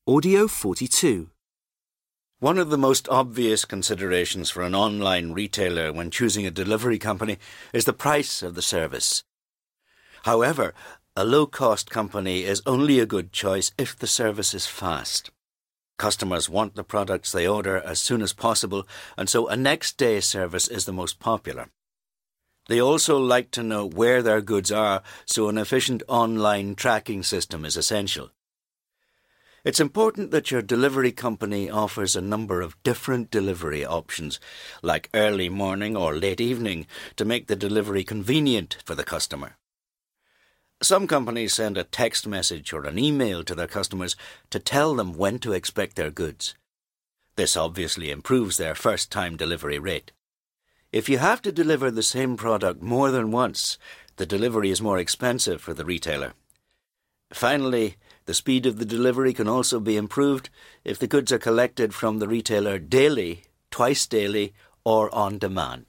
Audio 42. One of the most obvious considerations for an online retailer when choosing a delivery company is the price of the service. However, a low-cost company is only a good choice if the service is fast. Customers want the products they order as soon as possible, and so a next-day service is the most popular. They also like to know where their goods are, so an efficient online tracking system is essential. It's important that your delivery company offers a number of different delivery options, like early morning or late evening, to make the delivery convenient for the customer. Some companies send a text message or an email to their customers to tell them when to expect their goods. This obviously improves their first-time delivery rate. If you have to deliver the same product more than once, the delivery is more expensive for the retailer. Finally, the speed of the delivery can also be improved if the goods are collected from the retailer daily, twice daily, or on demand.